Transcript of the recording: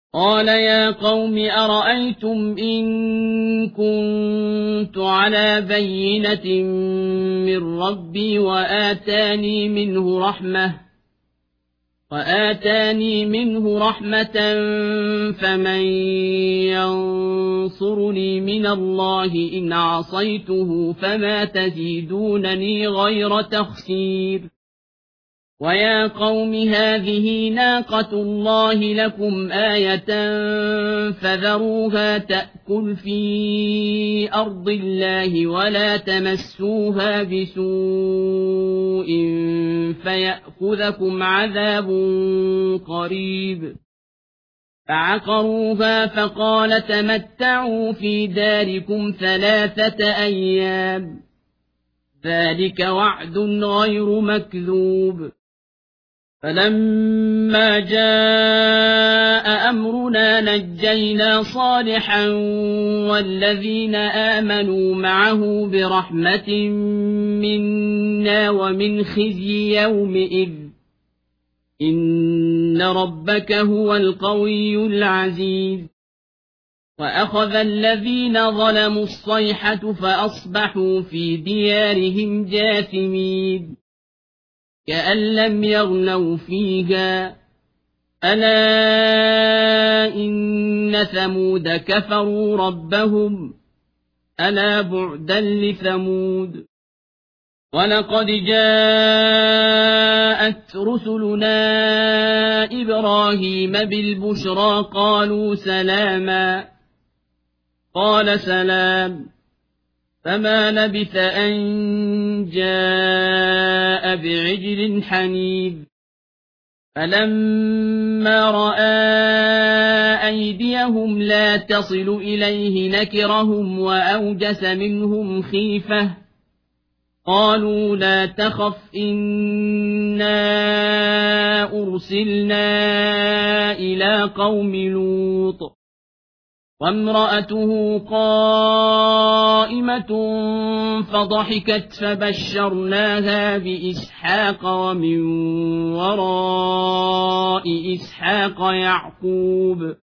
قال يا قوم أرأيتم إن كنت على بينة من ربي وآتاني منه رحمة فمن ينصرني من الله إن عصيته فما تزيدونني غير تخسير ويا قوم هذه ناقة الله لكم آية فذروها تأكل في أرض الله ولا تمسوها بسوء فيأخذكم عذاب قريب فعقروها فقال تمتعوا في داركم 3 أيام ذلك وعد غير مكذوب فلما جاء أمرنا نجينا صالحا والذين آمنوا معه برحمة منا ومن خزي يومئذ إن ربك هو القوي العزيز وأخذ الذين ظلموا الصيحة فأصبحوا في ديارهم جاثمين كأن لم يغنوا فيها ألا إن ثمود كفروا ربهم ألا بعدا لثمود ولقد جاءت رسلنا إبراهيم بالبشرى قالوا سلاما قال سلام فما لبث أن جاء بعجل حنيذ فلما رأى أيديهم لا تصل إليه نكرهم وأوجس منهم خيفة قالوا لا تخف إنا أرسلنا إلى قوم لوط وامرأته قائمة فضحكت فبشرناها بإسحاق ومن وراء إسحاق يعقوب